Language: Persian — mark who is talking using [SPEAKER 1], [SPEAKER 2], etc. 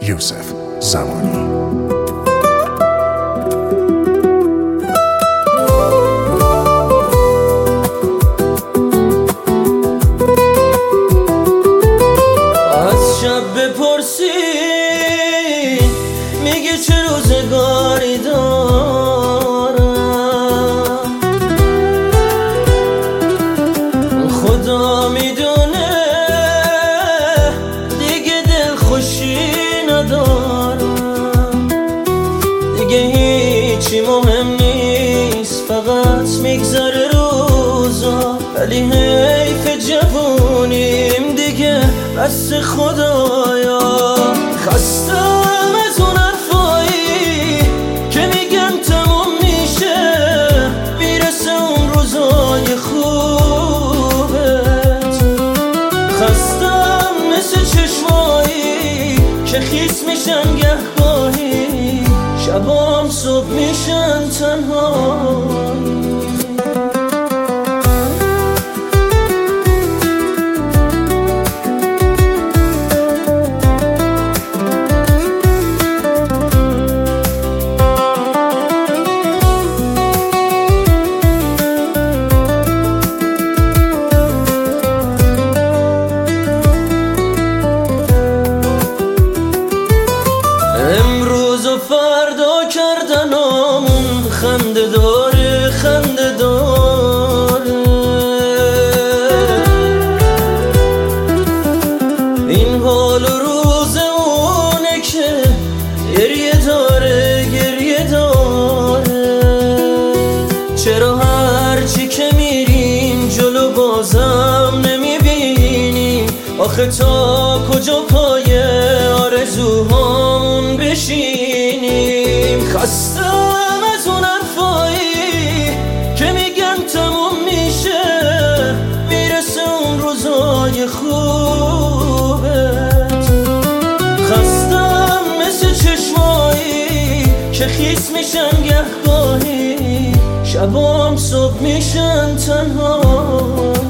[SPEAKER 1] یوسف زمانی.
[SPEAKER 2] بپرسی میگه چه روزگاری دارم، خدا میدونه دیگه دل خوشی ندارم، دیگه هیچی مهم نیست فقط میگذره روزا، ولی حیف جوونیم دیگه بس خدایا. خستم از اون حرفایی که میگن تموم میشه میرسه اون روزای خوبت، خستم مثل چشمایی که خیس میشن گهگاهی، شبام صبح میشن تنهایی. امروز و فردا کردنامون خنده داره خنده داره، این حال و روز اونه که گریه داره گریه داره. چرا هرچی که میریم جلو بازم نمیبینیم، آخه تا کجا پای آرزوهامون بشینیم. خستم از اون حرفایی که میگن تموم میشه میرسه اون روزای خوبت، خستم مثل چشمایی که خیس میشن گهگاهی، شبام صبح میشن تنها.